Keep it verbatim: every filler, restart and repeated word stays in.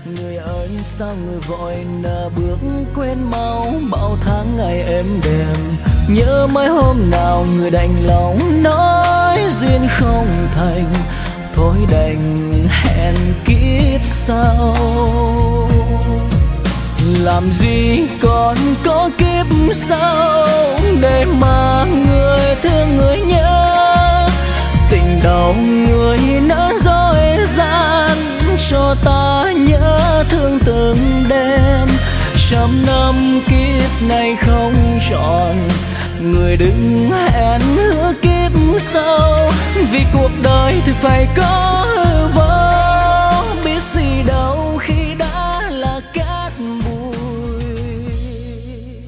Người ơi sao người vội nỡ bước quên mau bao tháng ngày êm đềm. Nhớ mấy hôm nào người đành lòng nói duyên không thành, thôi đành hẹn kiếp sau. Làm gì còn có kiếp sau để mà người thương người nhớ. Tình đầu người nỡ dối gian cho ta nhớ thương từng đêm. Trăm năm kiếp này không tròn, người đừng hẹn hứa kiếp sau, vì cuộc đời thì phải có hư vô.